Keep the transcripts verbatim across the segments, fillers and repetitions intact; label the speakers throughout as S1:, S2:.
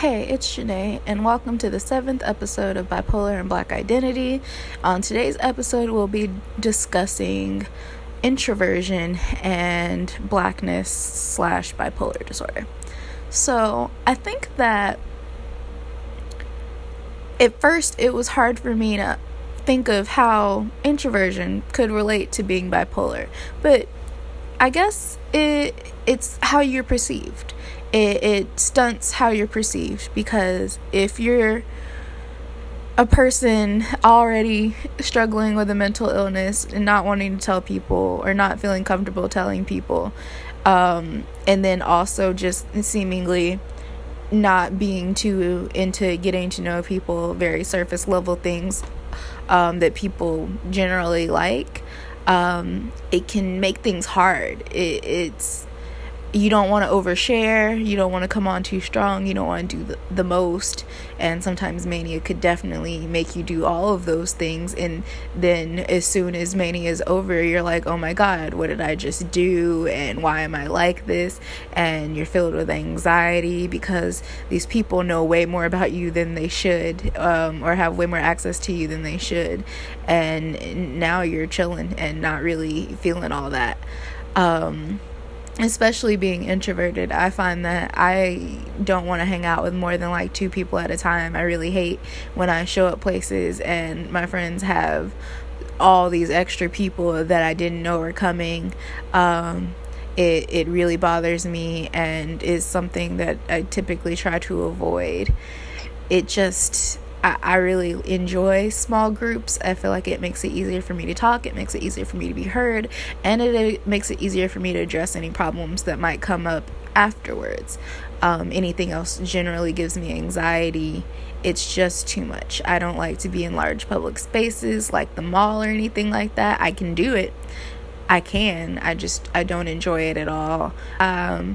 S1: Hey, it's Shanae, and welcome to the seventh episode of Bipolar and Black Identity. On today's episode, we'll be discussing introversion and blackness slash bipolar disorder. So, I think that at first it was hard for me to think of how introversion could relate to being bipolar, but I guess it it's how you're perceived. It, it stunts how you're perceived, because if you're a person already struggling with a mental illness and not wanting to tell people or not feeling comfortable telling people, um, and then also just seemingly not being too into getting to know people, very surface level things um, that people generally like, um, it can make things hard. It, it's You don't want to overshare, you don't want to come on too strong, you don't want to do the, the most, and sometimes mania could definitely make you do all of those things, and then as soon as mania is over, you're like, oh my god, what did I just do, and why am I like this, and you're filled with anxiety because these people know way more about you than they should, um, or have way more access to you than they should, and now you're chilling and not really feeling all that. Um... Especially being introverted, I find that I don't want to hang out with more than like two people at a time. I really hate when I show up places and my friends have all these extra people that I didn't know were coming. Um, it, it really bothers me and is something that I typically try to avoid. It just... I, I really enjoy small groups. I feel like it makes it easier for me to talk, it makes it easier for me to be heard, and it, it makes it easier for me to address any problems that might come up afterwards. Um, anything else generally gives me anxiety. It's just too much. I don't like to be in large public spaces like the mall or anything like that. I can do it. I can. I just, I don't enjoy it at all. Um,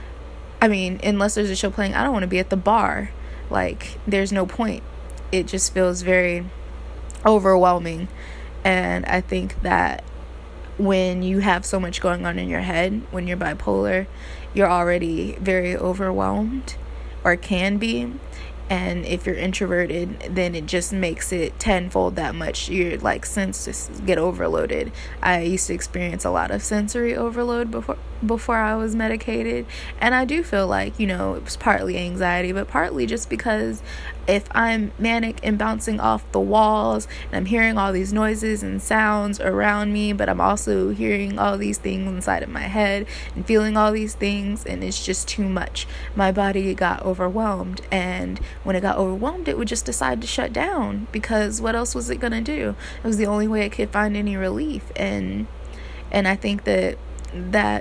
S1: I mean, unless there's a show playing, I don't want to be at the bar. Like, there's no point. It just feels very overwhelming. And I think that when you have so much going on in your head, when you're bipolar, you're already very overwhelmed, or can be. And if you're introverted, then it just makes it tenfold that much. Your like senses get overloaded. I used to experience a lot of sensory overload before before I was medicated, and I do feel like, you know, it was partly anxiety, but partly just because if I'm manic and bouncing off the walls and I'm hearing all these noises and sounds around me, but I'm also hearing all these things inside of my head and feeling all these things, and it's just too much. My body got overwhelmed, and when it got overwhelmed, it would just decide to shut down, because what else was it gonna do? It was the only way it could find any relief. And and I think that that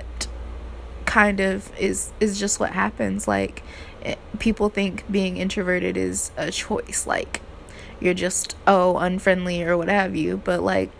S1: kind of is is just what happens. Like, it, people think being introverted is a choice, like you're just oh unfriendly or what have you, but like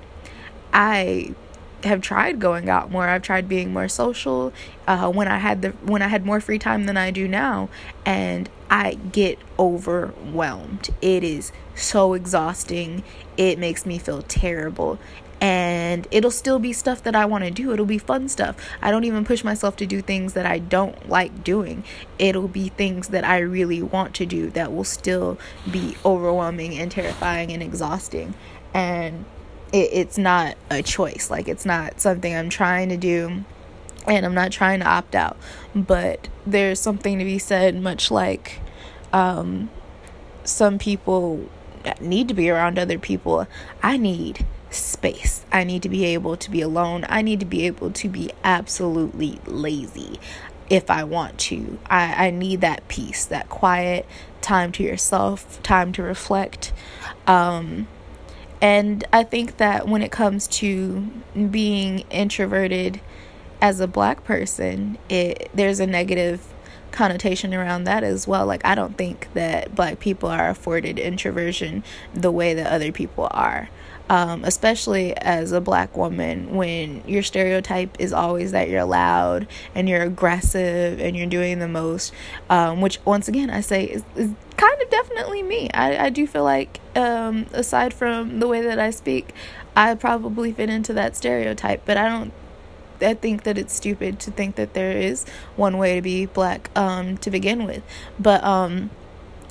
S1: I have tried going out more. I've tried being more social uh, when I had the when I had more free time than I do now, and I get overwhelmed. It is so exhausting. It makes me feel terrible. And it'll still be stuff that I want to do. It'll be fun stuff. I don't even push myself to do things that I don't like doing. It'll be things that I really want to do that will still be overwhelming and terrifying and exhausting. And it, it's not a choice. Like, it's not something I'm trying to do, and I'm not trying to opt out. But there's something to be said, much like um, some people need to be around other people. I need space. I need to be able to be alone. I need to be able to be absolutely lazy if I want to. I, I need that peace, that quiet time to yourself, time to reflect. Um, and I think that when it comes to being introverted as a Black person, it there's a negative connotation around that as well. Like, I don't think that Black people are afforded introversion the way that other people are. Um, especially as a Black woman, when your stereotype is always that you're loud and you're aggressive and you're doing the most, um, which once again I say is, is kind of definitely me. I, I do feel like um, aside from the way that I speak, I probably fit into that stereotype, but I don't I think that it's stupid to think that there is one way to be Black um, to begin with. But um,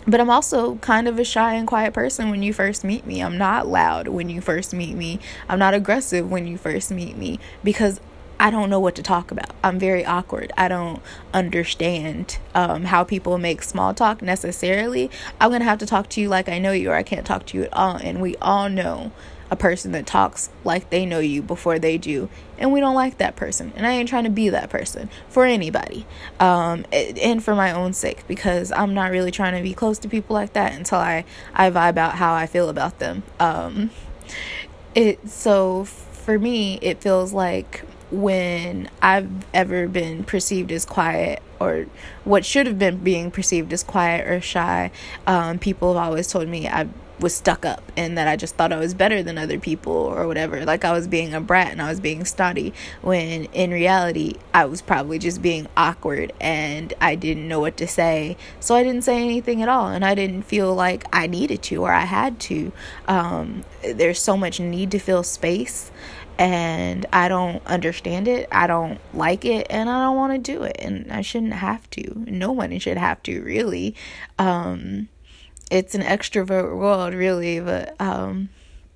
S1: But I'm also kind of a shy and quiet person when you first meet me. I'm not loud when you first meet me. I'm not aggressive when you first meet me because I don't know what to talk about. I'm very awkward. I don't understand um, how people make small talk necessarily. I'm going to have to talk to you like I know you, or I can't talk to you at all. And we all know a person that talks like they know you before they do, and we don't like that person, and I ain't trying to be that person for anybody, um and for my own sake, because I'm not really trying to be close to people like that until I I vibe out how I feel about them. um it so for me, it feels like when I've ever been perceived as quiet, or what should have been being perceived as quiet or shy, um people have always told me I was stuck up and that I just thought I was better than other people or whatever, like I was being a brat and I was being snotty, when in reality I was probably just being awkward and I didn't know what to say, so I didn't say anything at all, and I didn't feel like I needed to or I had to. Um, there's so much need to fill space, and I don't understand it, I don't like it, and I don't want to do it, and I shouldn't have to. No one should have to, really. Um, it's an extrovert world, really, but um,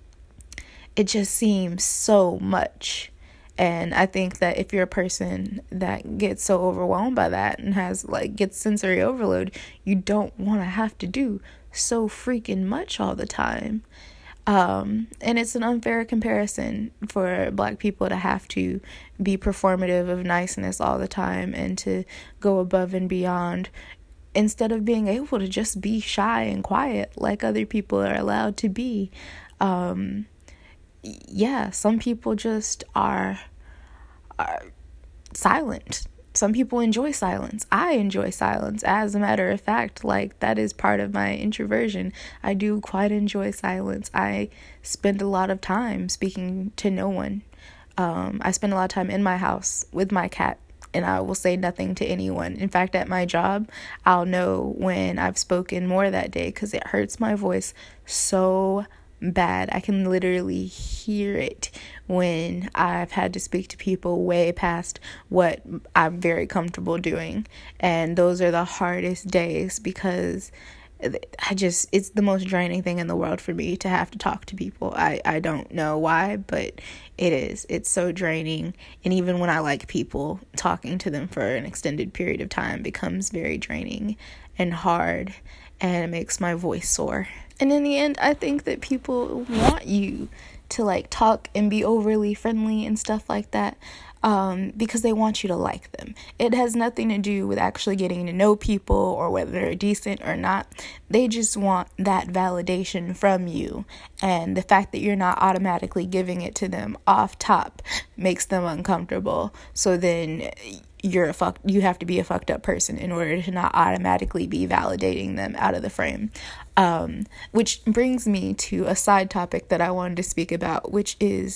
S1: it just seems so much. And I think that if you're a person that gets so overwhelmed by that and has like gets sensory overload, you don't want to have to do so freaking much all the time. Um, and it's an unfair comparison for Black people to have to be performative of niceness all the time and to go above and beyond, instead of being able to just be shy and quiet like other people are allowed to be. Um, yeah, some people just are, are silent. Some people enjoy silence. I enjoy silence. As a matter of fact, like, that is part of my introversion. I do quite enjoy silence. I spend a lot of time speaking to no one. Um, I spend a lot of time in my house with my cat, and I will say nothing to anyone. In fact, at my job, I'll know when I've spoken more that day because it hurts my voice so bad. I can literally hear it when I've had to speak to people way past what I'm very comfortable doing. And those are the hardest days because I just, it's the most draining thing in the world for me to have to talk to people. I, I don't know why, but it is. It's so draining. And even when I like people, talking to them for an extended period of time becomes very draining and hard, and it makes my voice sore. And in the end, I think that people want you to like talk and be overly friendly and stuff like that. Um, because they want you to like them. It has nothing to do with actually getting to know people or whether they're decent or not. They just want that validation from you. And the fact that you're not automatically giving it to them off top makes them uncomfortable. So then you're a fuck, you have to be a fucked up person in order to not automatically be validating them out of the frame. Um, which brings me to a side topic that I wanted to speak about, which is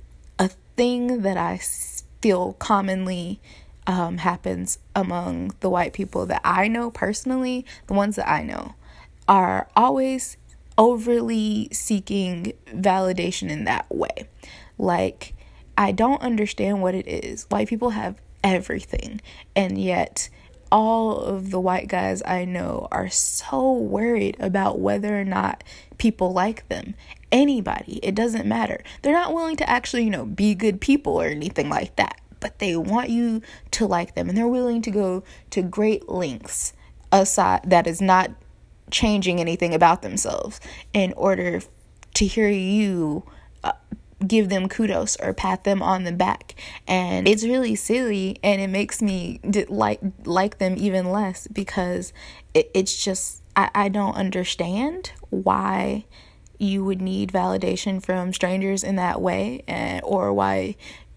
S1: a thing that I feel commonly um, happens among the white people that I know personally. The ones that I know are always overly seeking validation in that way. Like, I don't understand what it is. White people have everything, and yet all of the white guys I know are so worried about whether or not people like them. Anybody, it doesn't matter. They're not willing to actually, you know, be good people or anything like that, but they want you to like them, and they're willing to go to great lengths aside that is not changing anything about themselves in order to hear you uh, give them kudos or pat them on the back. And it's really silly, and it makes me like like them even less, because it, it's just I, I don't understand why you would need validation from strangers in that way, and or why,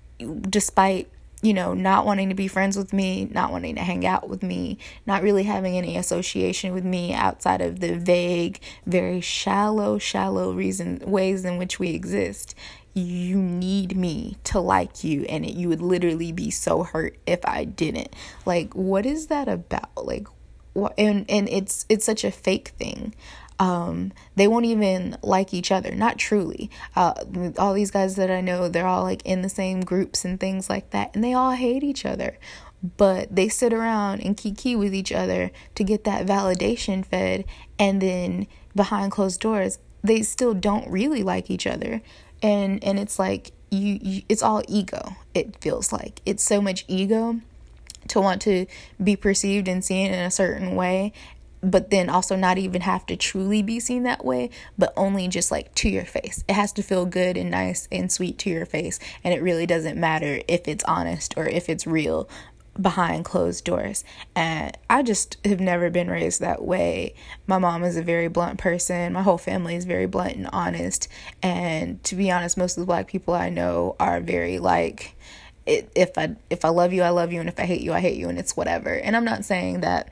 S1: despite, you know, not wanting to be friends with me, not wanting to hang out with me, not really having any association with me outside of the vague, very shallow, shallow reason ways in which we exist, you need me to like you, and it, you would literally be so hurt if I didn't. Like, what is that about? Like, what? And and it's it's such a fake thing. Um, they won't even like each other, not truly. Uh, all these guys that I know, they're all like in the same groups and things like that, and they all hate each other. but they sit around and kiki with each other to get that validation fed, and then behind closed doors they still don't really like each other. And and it's like you, you it's all ego. It feels like it's so much ego to want to be perceived and seen in a certain way, but then also not even have to truly be seen that way, but only just like to your face. It has to feel good and nice and sweet to your face, and it really doesn't matter if it's honest or if it's real behind closed doors. And I just have never been raised that way. My mom is a very blunt person. My whole family is very blunt and honest. And to be honest, most of the Black people I know are very like, it, if I if I love you, I love you, and if I hate you, I hate you, and it's whatever. And I'm not saying that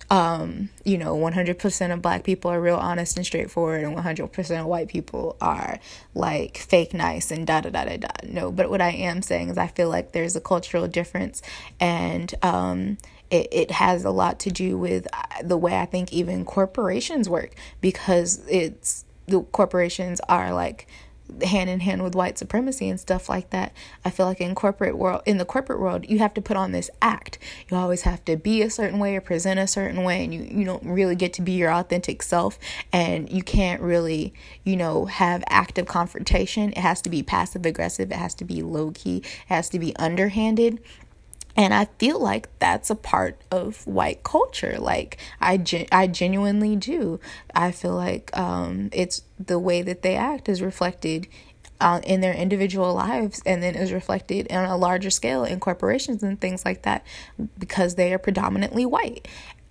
S1: Um, you know, one hundred percent of Black people are real honest and straightforward, and one hundred percent of white people are like fake nice and da da da da da. No, but what I am saying is I feel like there's a cultural difference, and um, it, it has a lot to do with the way I think even corporations work, because it's the corporations are like hand in hand with white supremacy and stuff like that. I feel like in corporate world, in the corporate world, you have to put on this act. You always have to be a certain way or present a certain way, and you, you don't really get to be your authentic self, and you can't really, you know, have active confrontation. It has to be passive aggressive. It has to be low key. It has to be underhanded. And I feel like that's a part of white culture. Like, I, gen- I genuinely do. I feel like um, it's the way that they act is reflected uh, in their individual lives, and then is reflected on a larger scale in corporations and things like that, because they are predominantly white.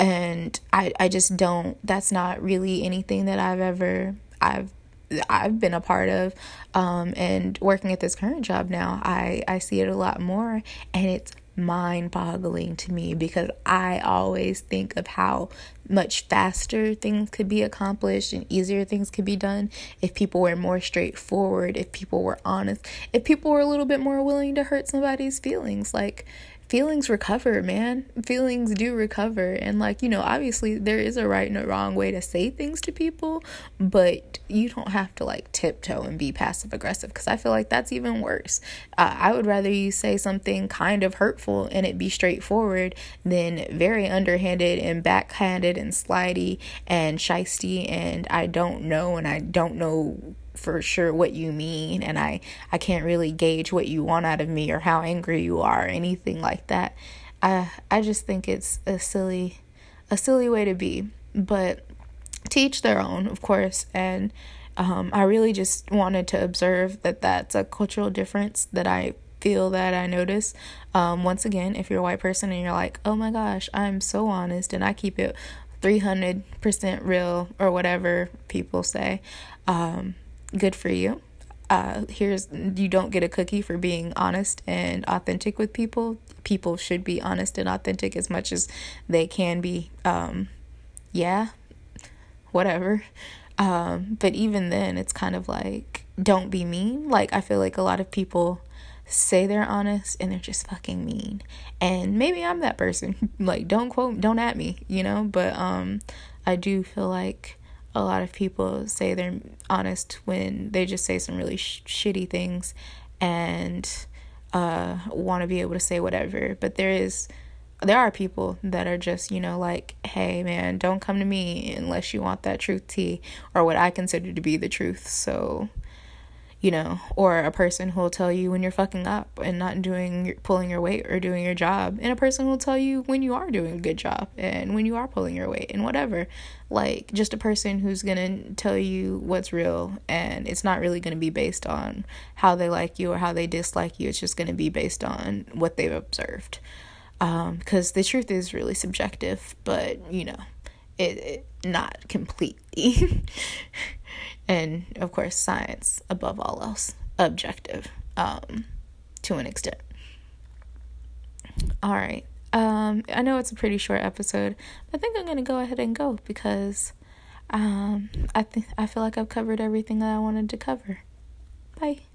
S1: And I, I just don't, that's not really anything that I've ever, I've I've been a part of, um, and working at this current job now, I, I see it a lot more, and it's mind-boggling to me, because I always think of how much faster things could be accomplished and easier things could be done if people were more straightforward, if people were honest, if people were a little bit more willing to hurt somebody's feelings. Like, feelings recover, man. Feelings do recover. And like, you know, obviously there is a right and a wrong way to say things to people, but you don't have to like tiptoe and be passive aggressive, because I feel like that's even worse. Uh, I would rather you say something kind of hurtful and it be straightforward than very underhanded and backhanded and slidey and shisty, and I don't know, and I don't know for sure what you mean, and I, I can't really gauge what you want out of me or how angry you are or anything like that. I I just think it's a silly a silly way to be, but to each their own, of course. And um, I really just wanted to observe that that's a cultural difference that I feel that I notice. Um, once again, if you're a white person and you're like, oh my gosh, I'm so honest and I keep it three hundred percent real, or whatever people say, um, good for you. Uh, here's, you don't get a cookie for being honest and authentic with people. People should be honest and authentic as much as they can be. Um, yeah, whatever. Um, but even then, it's kind of like, don't be mean. Like, I feel like a lot of people say they're honest and they're just fucking mean. And maybe I'm that person. Like, don't quote, don't at me, you know? But um, I do feel like a lot of people say they're honest when they just say some really sh- shitty things and uh, want to be able to say whatever. But there is, there are people that are just, you know, like, hey man, don't come to me unless you want that truth tea, or what I consider to be the truth. So, you know, or a person who will tell you when you're fucking up and not doing, pulling your weight or doing your job, and a person who will tell you when you are doing a good job and when you are pulling your weight and whatever. Like, just a person who's gonna tell you what's real, and it's not really gonna be based on how they like you or how they dislike you. It's just gonna be based on what they've observed, um, because the truth is really subjective, but you know, it, it not completely. And of course, science above all else, objective, um, to an extent. All right. Um, I know it's a pretty short episode, but I think I'm gonna go ahead and go, because um, I think I feel like I've covered everything that I wanted to cover. Bye.